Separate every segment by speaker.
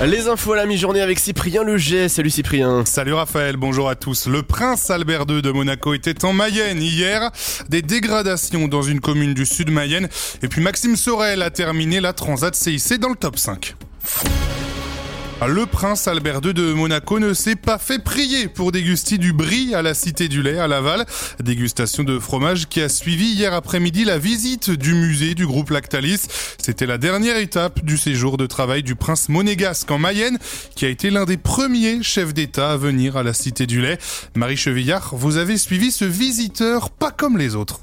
Speaker 1: Les infos à la mi-journée avec Cyprien Leget. Salut Cyprien.
Speaker 2: Salut Raphaël, bonjour à tous. Le prince Albert II de Monaco était en Mayenne hier. Des dégradations dans une commune du sud Mayenne. Et puis Maxime Sorel a terminé la Transat CIC dans le top 5. Le prince Albert II de Monaco ne s'est pas fait prier pour déguster du brie à la Cité du lait à Laval. Dégustation de fromage qui a suivi hier après-midi la visite du musée du groupe Lactalis. C'était la dernière étape du séjour de travail du prince monégasque en Mayenne, qui a été l'un des premiers chefs d'État à venir à la Cité du lait. Marie Chevillard, vous avez suivi ce visiteur pas comme les autres.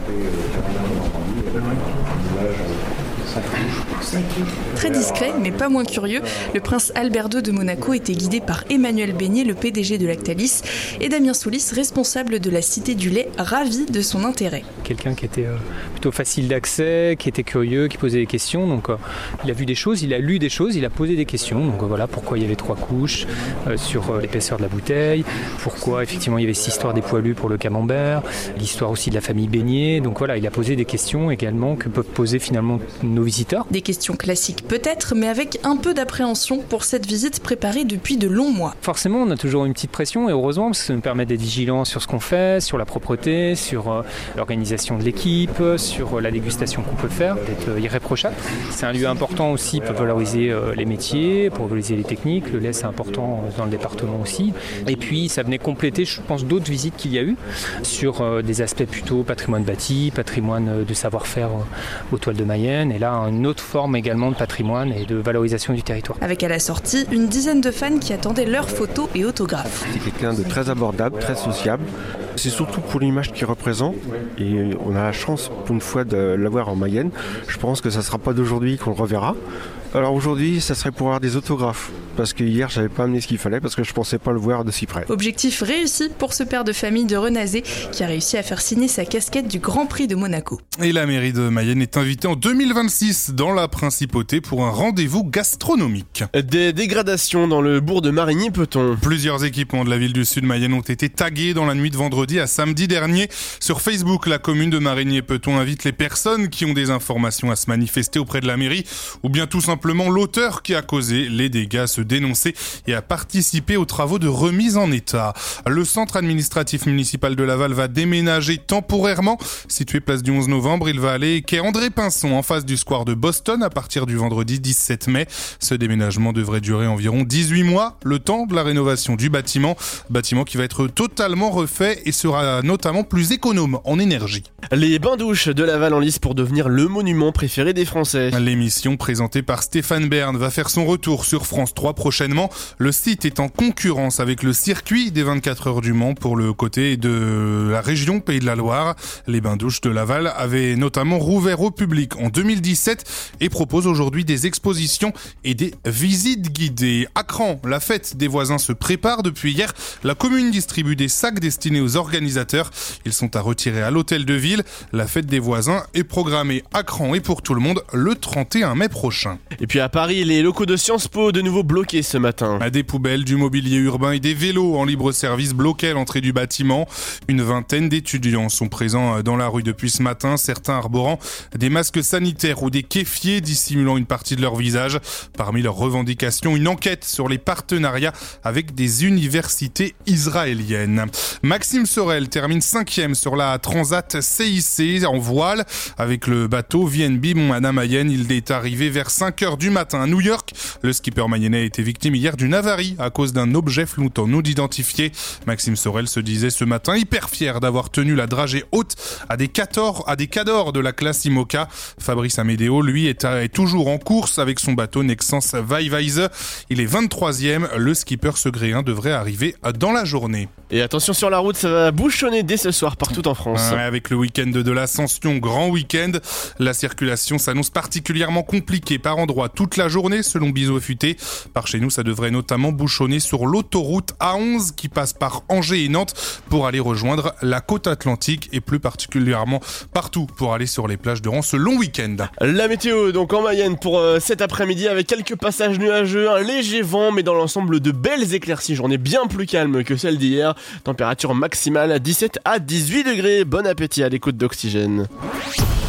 Speaker 3: Très discret, mais pas moins curieux, le prince Albert II de Monaco était guidé par Emmanuel Beignet, le PDG de Lactalis, et Damien Soulis, responsable de la Cité du lait, ravi de son intérêt.
Speaker 4: Quelqu'un qui était plutôt facile d'accès, qui était curieux, qui posait des questions. Donc il a vu des choses, il a lu des choses, il a posé des questions. Donc voilà pourquoi il y avait 3 couches sur l'épaisseur de la bouteille, pourquoi effectivement il y avait cette histoire des poilus pour le camembert, l'histoire aussi de la famille Beignet. Donc voilà, il a posé des questions également que peuvent poser finalement nos visiteurs.
Speaker 3: Des questions classiques peut-être, mais avec un peu d'appréhension pour cette visite préparée depuis de longs mois.
Speaker 4: Forcément, on a toujours une petite pression, et heureusement, parce que ça nous permet d'être vigilants sur ce qu'on fait, sur la propreté, sur l'organisation de l'équipe, sur la dégustation qu'on peut faire, d'être irréprochable. C'est un lieu important aussi pour valoriser les métiers, pour valoriser les techniques. Le lait, c'est important dans le département aussi. Et puis, ça venait compléter, je pense, d'autres visites qu'il y a eu sur des aspects plutôt patrimoine bâti, patrimoine de savoir-faire aux toiles de Mayenne, et là, une autre forme également de patrimoine et de valorisation du territoire.
Speaker 3: Avec à la sortie une dizaine de fans qui attendaient leurs photos et autographes.
Speaker 5: C'est quelqu'un de très abordable, très sociable. C'est surtout pour l'image qu'il représente, et on a la chance pour une fois de l'avoir en Mayenne. Je pense que ça ne sera pas d'aujourd'hui qu'on le reverra. Alors aujourd'hui, ça serait pour avoir des autographes, parce que hier, j'avais pas amené ce qu'il fallait, parce que je pensais pas le voir de si près.
Speaker 3: Objectif réussi pour ce père de famille de Renazé, qui a réussi à faire signer sa casquette du Grand Prix de Monaco.
Speaker 2: Et la mairie de Mayenne est invitée en 2026 dans la principauté pour un rendez-vous gastronomique.
Speaker 1: Des dégradations dans le bourg de Marigny-Peton.
Speaker 2: Plusieurs équipements de la ville du sud Mayenne ont été tagués dans la nuit de vendredi à samedi dernier. Sur Facebook, la commune de Marigny-Peton invite les personnes qui ont des informations à se manifester auprès de la mairie, ou bien tout simplement l'auteur qui a causé les dégâts à se dénoncer et à participer aux travaux de remise en état. Le centre administratif municipal de Laval va déménager temporairement. Situé place du 11 novembre, il va aller quai André Pinson en face du square de Boston à partir du vendredi 17 mai. Ce déménagement devrait durer environ 18 mois, le temps de la rénovation du bâtiment qui va être totalement refait et sera notamment plus économe en énergie.
Speaker 1: Les bains-douches de Laval en lice pour devenir le monument préféré des Français.
Speaker 2: L'émission présentée par Stéphane Bern va faire son retour sur France 3 prochainement. Le site est en concurrence avec le circuit des 24 heures du Mans pour le côté de la région Pays de la Loire. Les bains-douches de Laval avaient notamment rouvert au public en 2017 et proposent aujourd'hui des expositions et des visites guidées. À Cran, la fête des voisins se prépare depuis hier. La commune distribue des sacs destinés aux organisateurs. Ils sont à retirer à l'hôtel de ville. La fête des voisins est programmée à Cran et pour tout le monde le 31 mai prochain.
Speaker 1: Et puis à Paris, les locaux de Sciences Po de nouveau bloqués ce matin.
Speaker 2: Des poubelles, du mobilier urbain et des vélos en libre service bloquaient l'entrée du bâtiment. Une vingtaine d'étudiants sont présents dans la rue depuis ce matin, certains arborant des masques sanitaires ou des kéfiers dissimulant une partie de leur visage. Parmi leurs revendications, une enquête sur les partenariats avec des universités israéliennes. Maxime Sorel termine 5e sur la Transat CIC en voile avec le bateau VNB Mayenne. Il est arrivé vers 5h du matin à New York. Le skipper mayennais a été victime hier d'une avarie à cause d'un objet flottant non identifié. Maxime Sorel se disait ce matin hyper fier d'avoir tenu la dragée haute à des cadors de la classe IMOCA. Fabrice Amédéo, lui, est toujours en course avec son bateau Nexans Waiweise. Il est 23e. Le skipper segréen devrait arriver dans la journée.
Speaker 1: Et attention sur la route, ça va bouchonner dès ce soir partout en France.
Speaker 2: Avec le week-end de l'Ascension, grand week-end, la circulation s'annonce particulièrement compliquée par endroits toute la journée selon Biseau Futé. Par chez nous, ça devrait notamment bouchonner sur l'autoroute A11 qui passe par Angers et Nantes pour aller rejoindre la côte atlantique et plus particulièrement partout pour aller sur les plages durant ce long week-end.
Speaker 1: La météo donc en Mayenne pour cet après-midi avec quelques passages nuageux, un léger vent mais dans l'ensemble de belles éclaircies. Journée bien plus calme que celle d'hier. Température maximale à 17 à 18 degrés. Bon appétit à l'écoute d'Oxygène.